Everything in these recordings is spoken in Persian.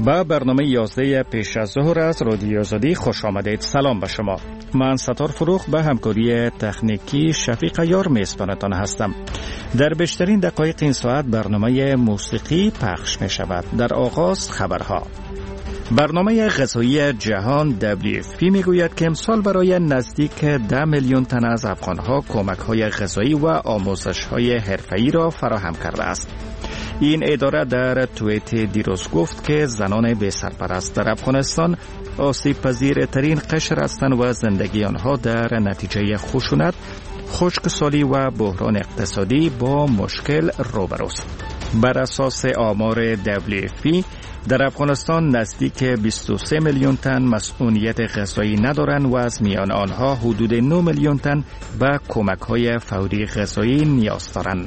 با برنامه 11 پیش از ظهر از رادیو آزادی خوش آمدید. سلام به شما. من ستار فروخ به همکاری تکنیکی شفیق یار میزبانتان هستم. در بیشترین دقایق این ساعت برنامه موسیقی پخش می شود. در آغاز خبرها. برنامه غذایی جهان WFP میگوید که امسال برای نزدیک 10 میلیون تن از افغانها کمک‌های غذایی و آموزش‌های حرفه‌ای را فراهم کرده است. این اداره در توییت دیروز گفت که زنان بی سرپرست در افغانستان آسیب پذیرترین قشر هستند و زندگی آنها در نتیجه خشونت، خشکسالی و بحران اقتصادی با مشکل روبروست. بر اساس آمار WFP در افغانستان نزدیک 23 میلیون تن مسئولیت غذایی ندارند و از میان آنها حدود 9 میلیون تن به کمک‌های فوری غذایی نیاز دارند.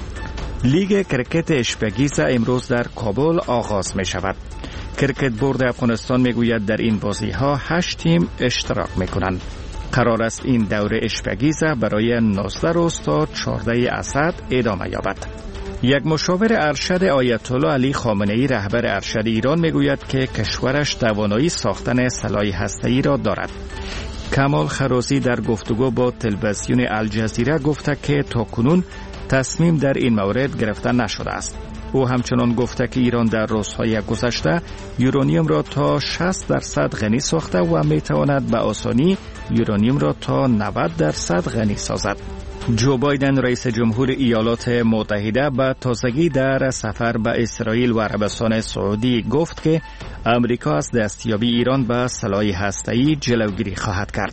لیگ کرکت اشپگیز امروز در کابل آغاز می شود. کرکت بورد افغانستان می گوید در این بازی ها 8 تیم اشتراک می کنند. قرار است این دوره اشپگیز برای 19 روز تا 14 اسد ادامه یابد. یک مشاور ارشد آیت الله علی خامنه ای رهبر ارشد ایران می گوید که کشورش توانایی ساختن سلاح هسته‌ای را دارد. کمال خرازی در گفتگو با تلویزیون الجزیره گفته که تاکنون تصمیم در این مورد گرفته نشده است. او همچنان گفته که ایران در روزهای گذشته یورانیوم را تا 60% غنی ساخته و می تواند به آسانی یورانیوم را تا 90% غنی سازد. جو بایدن رئیس جمهور ایالات متحده به تازگی در سفر به اسرائیل و عربستان سعودی گفت که امریکا از دستیابی ایران به سلاح هسته‌ای جلوگیری خواهد کرد.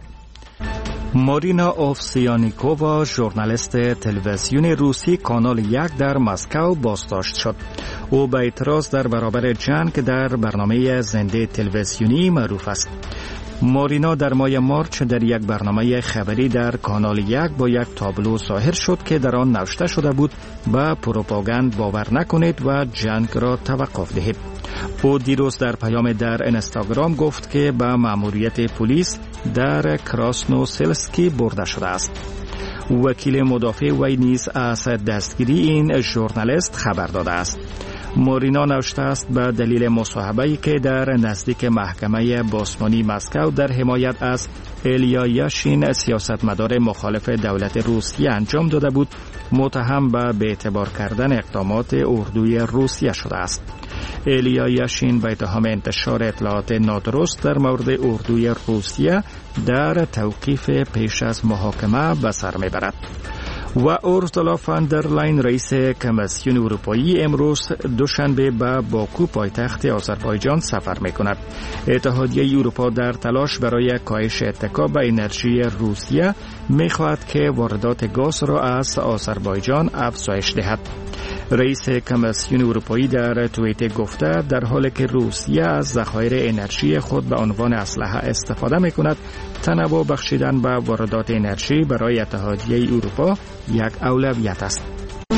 مارینا اوفسیانیکووا ژورنالیست تلویزیون روسی کانال 1 در مسکو بازداشت شد. او به اعتراض در برابر جنگ در برنامه زنده تلویزیونی معروف است. مارینا در ماه مارچ در یک برنامه خبری در کانال 1 با یک تابلو ظاهر شد که در آن نوشته شده بود به پروپاگاند باور نکنید و جنگ را توقف دهید. او دیروز در پیام در اینستاگرام گفت که به مأموریت پلیس در کراسنوسلسکی برده شده است. وکیل مدافع وی نیز از دستگیری این ژورنالیست خبر داده است. مارینا نوشته است به دلیل مصاحبه‌ای که در نزدیک محکمه باسمانی مسکو در حمایت از ایلیا یاشین سیاستمدار مخالف دولت روسیه انجام داده بود، متهم به بی‌اعتبار کردن اقدامات اردوی روسیه شده است. ایلیا یاشین به اتهام انتشار اطلاعات نادرست در مورد اردوی روسیه در توقیف پیش از محاکمه به سر میبرد. و اورسولا فان در لاین رئیس کمیسیون اروپایی امروز دوشنبه به باکو پایتخت آذربایجان سفر می‌کند. اتحادیه اروپا در تلاش برای کاهش اتکا به انرژی روسیه می‌خواهد که واردات گاز را از آذربایجان افزایش دهد. رئیس کمیسیون اروپایی در توییت گفته در حالی که روسیه از ذخایر انرژی خود به عنوان اسلحه استفاده می‌کند، تنوع بخشیدن به واردات انرژی برای اتحادیه اروپا یک اولویت است.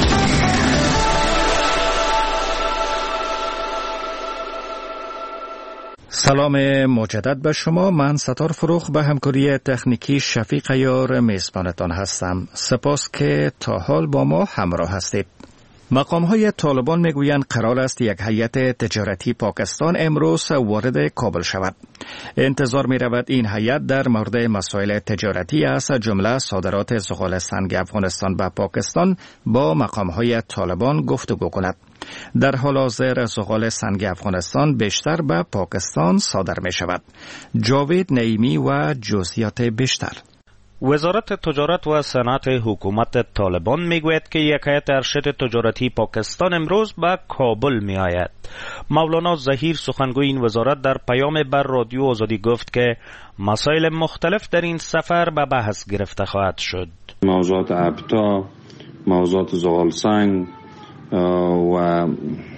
سلام مجدد به شما. من ستار فروخ به همکاری تکنیکی شفیق یار میزبانتان هستم. سپاس که تا حال با ما همراه هستید. مقام‌های طالبان میگویند قرار است یک هیئت تجارتی پاکستان امروز وارد کابل شود. انتظار می‌رود این هیئت در مورد مسائل تجارتی از جمله صادرات زغال سنگ افغانستان به پاکستان با مقام‌های طالبان گفتگو کند. در حال حاضر زغال سنگ افغانستان بیشتر به پاکستان صادر می‌شود. جاوید نعیمی و جزئیات بیشتر. وزارت تجارت و صنعت حکومت طالبان میگوید که یک هیئت ارشد تجارتی پاکستان امروز به کابل می آید. مولانا ظهیر سخنگوی این وزارت در پیام بر رادیو آزادی گفت که مسائل مختلف در این سفر به بحث گرفته خواهد شد. موضوعات ابتا، موضوعات زغال سنگ و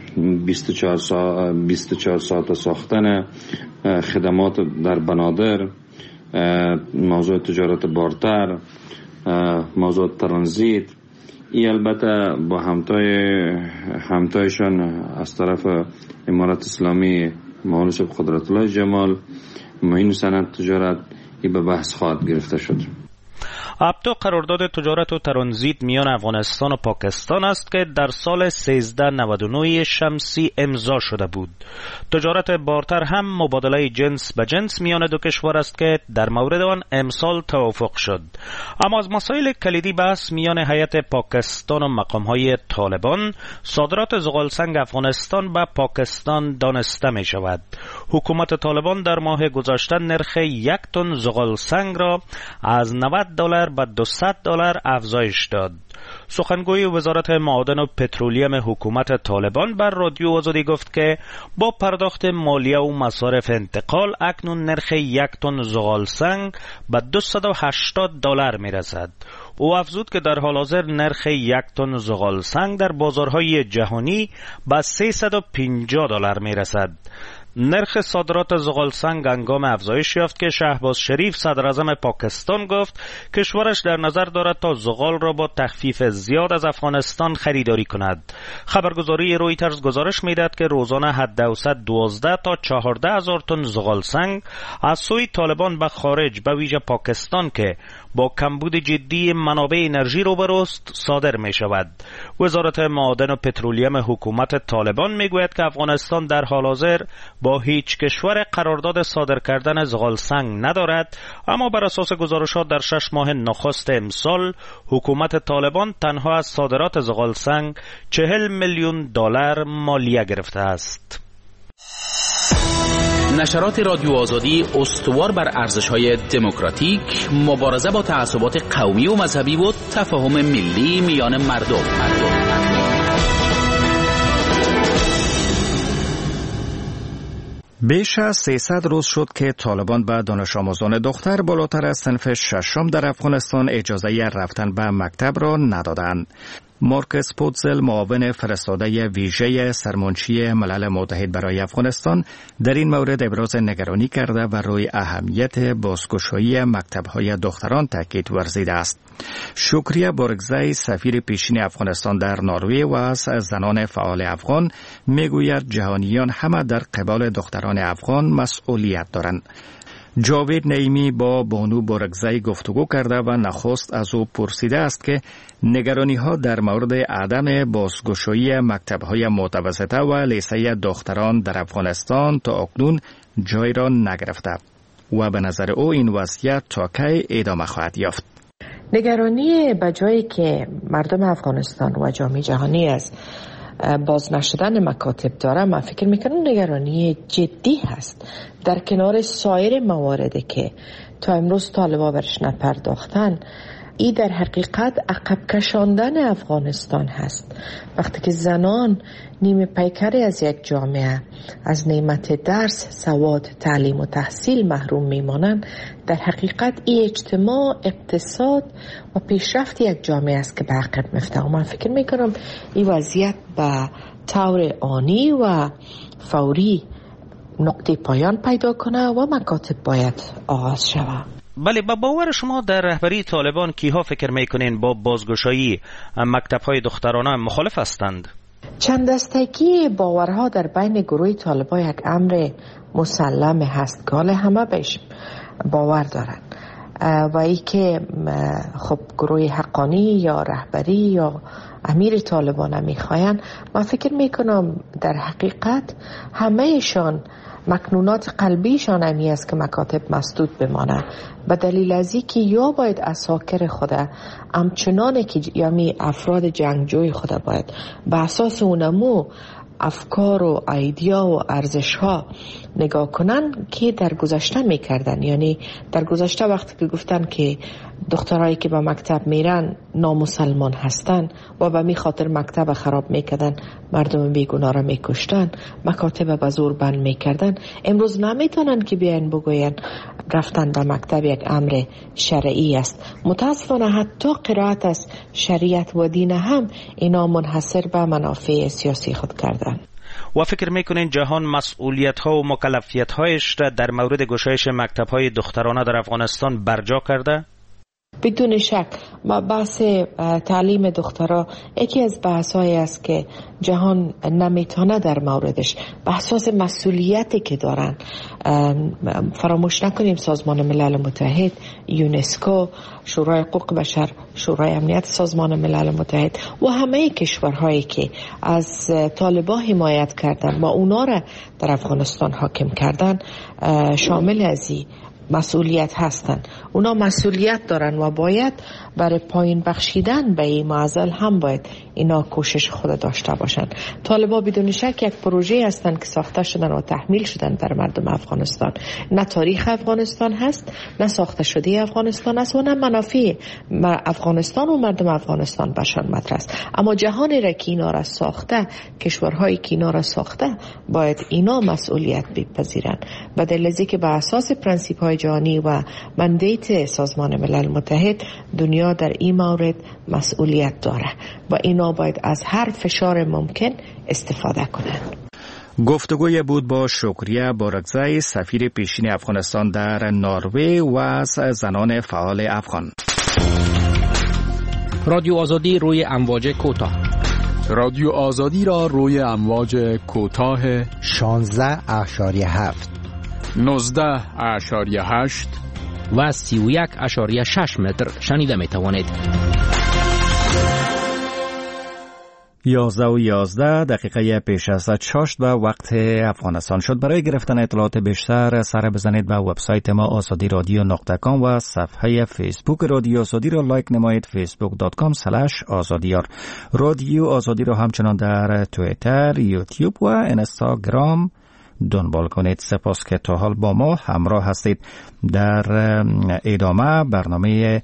24 ساعت ساختن خدمات در بنادر، موضوع تجارت بارتر، موضوع ترانزیت، این البته با همتایشان از طرف امارت اسلامی مولانا شیخ قدرت الله جمال معین صنعت تجارت این به بحث خواهد گرفته شد. ابتا قرارداد تجارت و ترانزیت میان افغانستان و پاکستان است که در سال 1399 شمسی امضا شده بود. تجارت بارتر هم مبادله جنس به جنس میان دو کشور است که در مورد آن امسال توافق شد. اما از مسائل کلیدی بحث میان هیئت پاکستان و مقام‌های طالبان صادرات زغالسنگ افغانستان به پاکستان دانسته می شود. حکومت طالبان در ماه گذشته نرخ 1 تن زغالسنگ را از $90 به $200 افزایش داد. سخنگوی وزارت معادن و پترولیم حکومت طالبان بر رادیو آزادی گفت که با پرداخت مالیه و مصارف انتقال اکنون نرخ 1 تن زغالسنگ به $280 می رسد. او افزود که در حال حاضر نرخ 1 تن زغالسنگ در بازارهای جهانی به $350 می رسد. نرخ صادرات زغالسنگ هنگام افزایش یافت که شهباز شریف صدر اعظم پاکستان گفت کشورش در نظر دارد تا زغال را با تخفیف زیاد از افغانستان خریداری کند. خبرگزاری رویترز گزارش میدهد که روزانه حداوسط 12 تا 14 هزار تن زغالسنگ از سوی طالبان به خارج به ویژه پاکستان که با کمبود جدی منابع انرژی روبروست صادر می شود. وزارت معادن و پترولیم حکومت طالبان می گوید که افغانستان در حال حاضر با هیچ کشور قرارداد صادر کردن زغالسنگ ندارد، اما بر اساس گزارشات در 6 ماه نخست امسال حکومت طالبان تنها از صادرات زغالسنگ $40 میلیون مالیه گرفته است. نشرات رادیو آزادی استوار بر ارزش‌های دموکراتیک، مبارزه با تعصبات قومی و مذهبی و تفاهم ملی میان مردم. بیش از 300 روز شد که طالبان به دانش آموزان دختر بالاتر از صنف ششم در افغانستان اجازه رفتن به مکتب را ندادند. مارکس پوتزل، معاون فرستاده ویژه سرمنشی ملل متحد برای افغانستان، در این مورد ابراز نگرانی کرده و روی اهمیت بازگشایی مکتب‌های دختران تاکید ورزیده است. شکریه بورگزای، سفیر پیشین افغانستان در نروژ و از زنان فعال افغان، میگوید جهانیان همه در قبال دختران افغان مسئولیت دارند. جاوید نعیمی با بانو بورگزای گفتگو کرده و نخست از او پرسیده است که نگرانی ها در مورد عدم بازگشایی مکتب‌های متوسطه و لیسه دختران در افغانستان تا اکنون جای را نگرفته و به نظر او این وضعیت تا کی ادامه خواهد یافت. نگرانی به جایی که مردم افغانستان و جامعه جهانی از باز نشدن مکاتب داره، من فکر میکنم نگرانی جدی هست. در کنار سایر مواردی که تا امروز طالبا برش نپرداختن، این در حقیقت عقب کشاندن افغانستان هست. وقتی که زنان نیمه پیکری از یک جامعه از نعمت درس، سواد، تعلیم و تحصیل محروم میمانند، در حقیقت این اجتماع، اقتصاد و پیشرفت یک جامعه است که به عقب میفته. و من فکر میکنم این وضعیت به طور آنی و فوری نقطه پایان پیدا کنه و مکاتب باید آغاز شود. بله، با باور شما در رهبری طالبان کیها فکر میکنین با بازگشایی مکتب‌های دخترانه مخالف هستند؟ چند دستگی باورها در بین گروه طالبان یک امر مسلم هست که حالا همه بهش باور دارن و ای که خب گروه حقانی یا رهبری یا امیر طالبان میخواین، من فکر میکنم در حقیقت همهشان مکنونات قلبیشان امی است که مکاتب مسدود بمانه، به دلیل از اینکه یا باید اساکر خود همچنان که یعنی افراد جنگجوی خود باید به اساس اونمو افکار و ایدیا و ارزش ها نگاه کنن که در گذشته میکردن. یعنی در گذشته وقتی که گفتن که دخترایی که به مکتب میرن نامسلمان هستن و به می خاطر مکتب خراب میکردن، مردم بیگناه را میکشتن، مکاتب به زور بند میکردن، امروز نمیتونن که بیان بگوین رفتن به مکتب یک امر شرعی است. متاسفانه حتی قرائت از شریعت و دین هم اینا منحصر به منافع سیاسی خود کردن. و فکر میکنین جهان مسئولیت ها و مکلفیت هایش را در مورد گشایش مکتب های دخترانه در افغانستان برجا کرده؟ بدون شک بحث تعلیم دخترها یکی از بحث‌هایی است که جهان نمیتونه در موردش بحث مسئولیتی که دارن. فراموش نکنیم سازمان ملل متحد، یونسکو، شورای حقوق بشر، شورای امنیت سازمان ملل متحد و همه کشورهایی که از طالبان حمایت کردن و اونا را در افغانستان حاکم کردن شامل از این مسئولیت هستند. اونا مسئولیت دارن و باید برای پایین بخشیدن به این معضل هم باید اینا کوشش خود داشته باشن. طالبان بدون شک یک پروژه هستند که ساخته شدن و تحمیل شدن بر مردم افغانستان. نه تاریخ افغانستان هست، نه ساخته شده افغانستان است و نه منافع افغانستان و مردم افغانستان بشان مطرح است. اما جهانی را که اینا را ساخته، کشورهایی که اینا را ساخته، باید اینا مسئولیت بپذیرن. بدل از اینکه به اساس پرنسیپ های جهانی و مندیت سازمان ملل متحد دنیا در این مورد مسئولیت داره و اینا باید از هر فشار ممکن استفاده کنند. گفتگوی بود با شکریه بارکزی، سفیر پیشین افغانستان در نروژ و از زنان فعال افغان. رادیو آزادی روی امواج کوتاه. رادیو آزادی را روی امواج کوتاه 16.7 19.8 و 31.6 متر شنیده می توانید. 11:11 پیش از 6 به وقت افغانستان شد. برای گرفتن اطلاعات بیشتر سر بزنید به وبسایت ما azadiradionuqta.com و صفحه فیسبوک رادیو آزادی را لایک نمایید facebook.com/azadiyar. رادیو آزادی را همچنان در توییتر، یوتیوب و اینستاگرام دنبال کنید. سپاس که تا حال با ما همراه هستید. در ادامه برنامه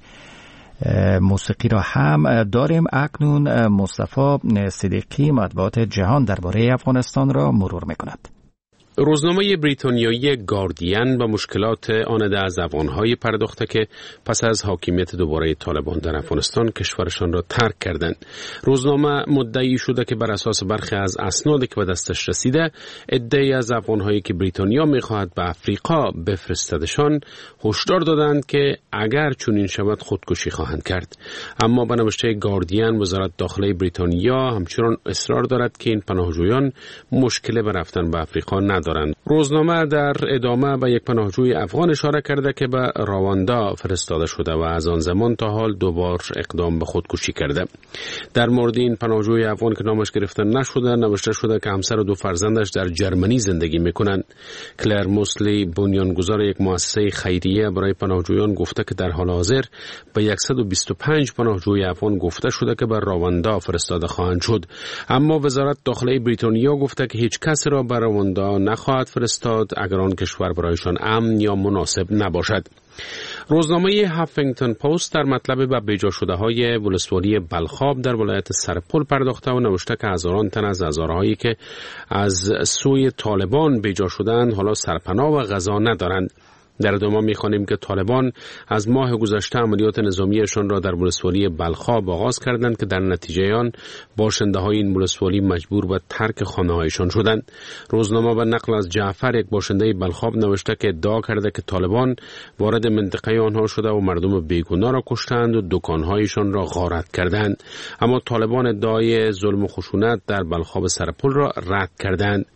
موسیقی را هم داریم. اکنون مصطفی صدیقی مطبوعات جهان درباره افغانستان را مرور می‌کند. روزنامه بریتانیایی گاردین به مشکلات آنده از افغان‌های پرداخته که پس از حاکمیت دوباره طالبان در افغانستان کشورشان را ترک کردند. روزنامه مدعی شده که بر اساس برخی از اسنادی که به دستش رسیده، عده‌ای از افغان‌هایی که بریتانیا می‌خواهد به افریقا بفرستدشان هشدار دادند که اگر چنین شود خودکشی خواهند کرد. اما به نوشته گاردین، وزارت داخلی بریتانیا همچنان اصرار دارد که این پناهجویان مشکل به رفتن به افریقا ندارند. روزنامه در ادامه به یک پناهجوی افغان اشاره کرده که به رواندا فرستاده شده و از آن زمان تا حال دوبار اقدام به خودکشی کرده. در مورد این پناهجوی افغان که نامش گرفته نشده، نوشته شده که همسر و دو فرزندش در جرمنی زندگی میکنند. کلر موسلی، بنیانگذار یک مؤسسه خیریه برای پناهجویان، گفته که در حال حاضر به 125 پناهجوی افغان گفته شده که به رواندا فرستاده خواهند شد. اما وزارت داخلی بریتانیا گفته که هیچ کس را به رواندا نخواهد فرستاد اگر آن کشور برایشان امن یا مناسب نباشد. روزنامه هافینگتون پست در مطلب به بیجا شده های ولسوالی بلخاب در ولایت سرپل پرداخته و نوشته که هزاران تن از هزارهایی که از سوی طالبان بیجا شدند حالا سرپناه و غذا ندارند. در ادامه می‌خوانیم که طالبان از ماه گذشته عملیات نظامیشان را در ولسوالی بلخاب آغاز کردند که در نتیجه آن باشنده‌های این ولسوالی مجبور به ترک خانه‌هایشان شدند. روزنامه به نقل از جعفر، یک باشنده بلخاب، نوشته که ادعا کرده که طالبان وارد منطقه آنها شده و مردم بیگناه را کشتند و دکان‌هایشان را غارت کردند. اما طالبان ادعای ظلم و خشونت در بلخاب سرپل را رد کردند.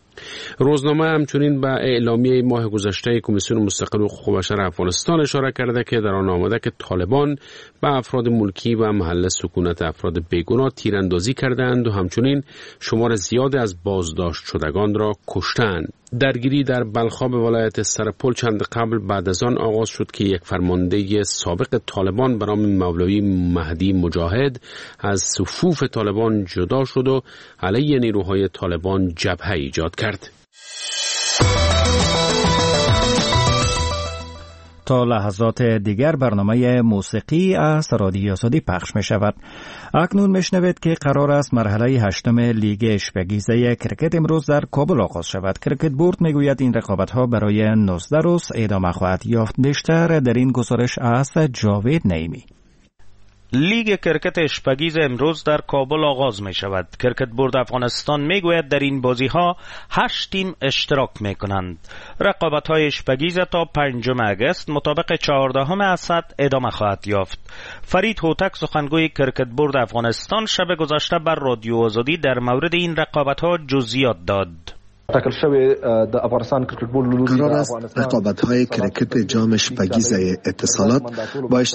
روزنامه همچنین به اعلامیه ماه گذشته کمیسیون مستقل حقوق بشر افغانستان اشاره کرده که در آن آمده که طالبان به افراد ملکی و محل سکونت افراد بیگناه تیراندازی کردند و همچنین شمار زیاد از بازداشت شدگان را کشتند. درگیری در بلخاب ولایت سرپل چند قبل بعد از آن آغاز شد که یک فرمانده سابق طالبان به نام مولوی مهدی مجاهد از صفوف طالبان جدا شد و علیه نیروهای طالبان جبهه ایجاد کرد. تا لحظات دیگر برنامه موسیقی از رادیو آزادی پخش می شود. اکنون می شنوید که قرار است مرحله 8 لیگ اشپگیزه کرکت امروز در کابل آغاز شود. کرکت بورد می گوید این رقابت ها برای 19 روز ادامه خواهد یافت. بیشتر در این گزارش از جاوید نعیمی. لیگ کرکت اشپگیز امروز در کابل آغاز می شود. کرکت بورد افغانستان می گوید در این بازی ها 8 تیم اشتراک می کنند. رقابت های اشپگیز تا 5 اگست مطابق 14 اسد ادامه خواهد یافت. فرید هوتک سخنگوی کرکت بورد افغانستان شب گذشته بر رادیو آزادی در مورد این رقابت ها جزئیات داد. قرار است رقابت های کرکت جام اشپگیز اتصالات با